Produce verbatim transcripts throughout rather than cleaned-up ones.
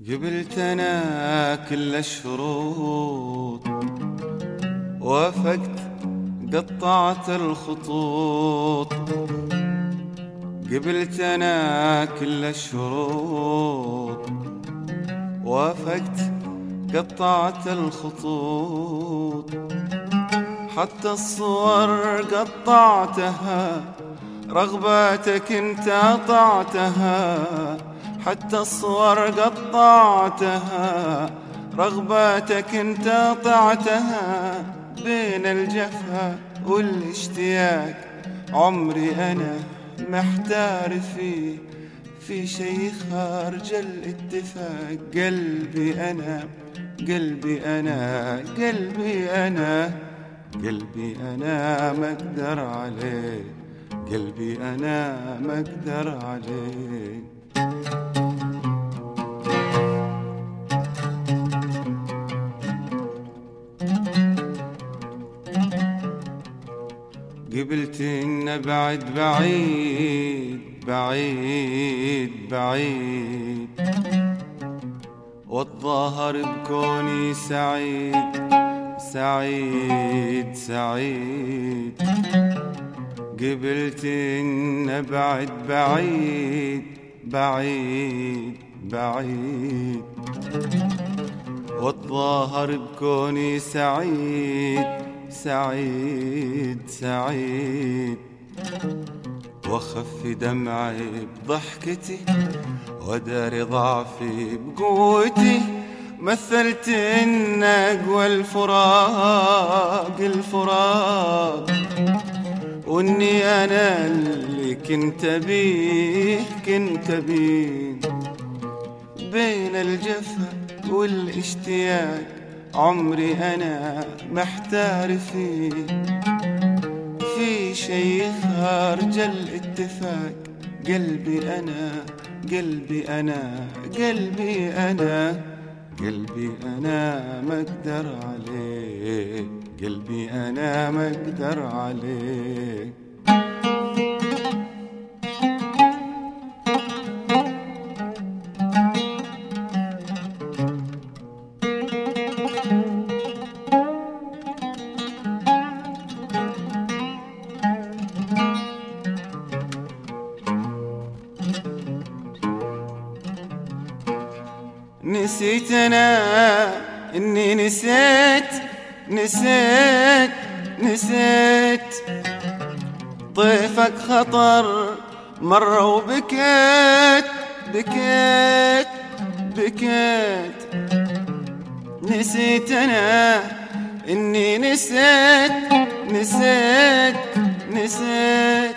قبلت أنا كل الشروط، وافقت قطعت الخطوط. قبلت أنا كل الشروط، وافقت قطعت الخطوط. حتى الصور قطعتها، رغباتك انت قطعتها. حتى الصور قطعتها، رغباتك انت قطعتها. بين الجفا والاشتياق عمري انا محتار فيه، في شي خارج الاتفاق. قلبي انا قلبي انا قلبي انا قلبي انا ما اقدر عليه. قلبي انا ما اقدر عليه. قبلت إن بعد بعيد بعيد بعيد، والظاهر بكوني سعيد سعيد سعيد. قبلت إن بعد بعيد بعيد بعيد، والظاهر بكوني سعيد سعيد سعيد. واخفي دمعي بضحكتي، وداري ضعفي بقوتي. مثلت ان اقوى الفراق الفراق، واني انا اللي كنت بيه كنت بيه. بين الجفا والاشتياق عمري أنا محتار فيه، في شي خارج الاتفاق. قلبي أنا قلبي أنا قلبي أنا قلبي أنا ما أقدر عليه. قلبي أنا ما أقدر عليه. نسيت أنا إني نسيت نسيت نسيت. ضيفك خطر مرة وبكيت بكيت بكيت. نسيت أنا إني نسيت نسيت نسيت.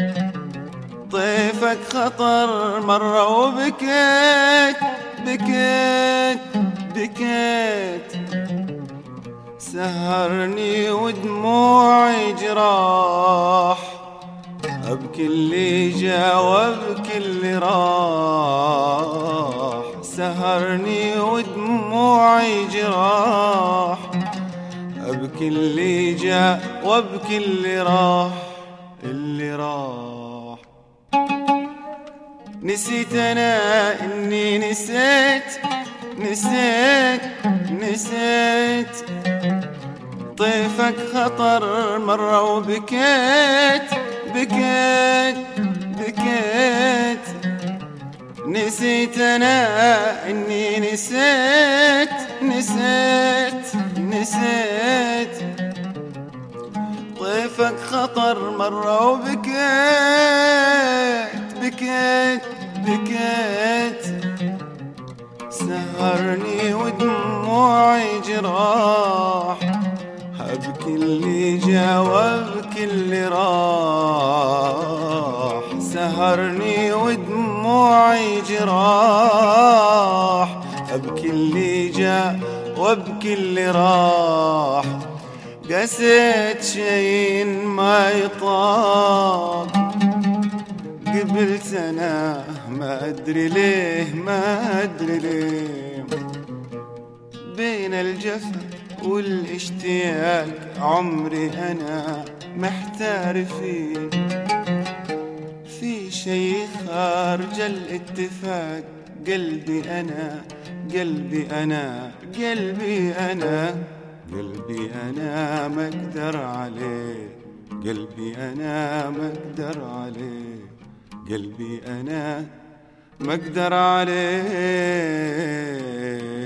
ضيفك خطر مرة وبكيت بكيت بكيت. سهرني ودموعي جراح، أبكي اللي جا وأبكي اللي راح. سهرني ودموعي جراح، أبكي اللي جا وأبكي اللي راح اللي راح. نسيت أنا إني نسيت نسيت نسيت. طيفك خطر مرة وبكيت بكيت بكيت. نسيت أنا إني نسيت نسيت نسيت. طيفك خطر مرة وبكيت بكيت بكيت. سهرني ودموعي جراح، أبكي اللي جا وأبكي اللي راح. سهرني ودموعي جراح، أبكي اللي جا وأبكي اللي راح. قسيت شي ما يطاق، قبلت أنا ما أدري ليه ما أدري ليه. بين الجفا والاشتياق عمري أنا محتار فيه، في شي خارج الاتفاق. قلبي أنا قلبي أنا قلبي أنا قلبي أنا ما أقدر عليه قلبي أنا ما أقدر عليه قلبي أنا ما أقدر عليه